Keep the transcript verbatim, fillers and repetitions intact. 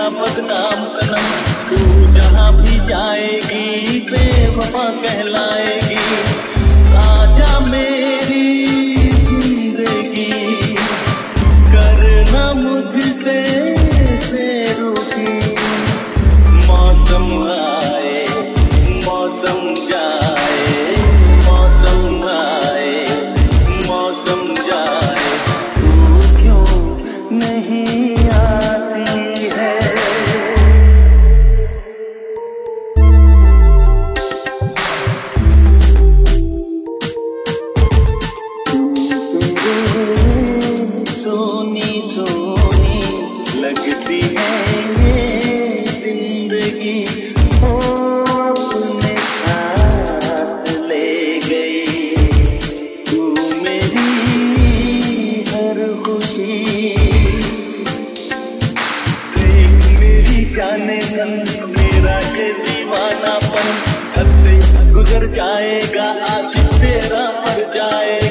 तेरा बदनाम सनम। तू जहाँ भी जाएगी बेवफा कहलाएगी। साजा मेरी जिंदगी करना मुझसे बेरुखी। मौसम आए मौसम जाए, मौसम आए मौसम जाए, तू क्यों नहीं आती है। सोनी सोनी लगती है ये जिंदगी, ओ अपने साथ ले गई तू मेरी हर खुशी। देख मेरी जाने मन मेरा ये दीवानापन, हद से गुजर जाएगा आशिक तेरा मर जाए।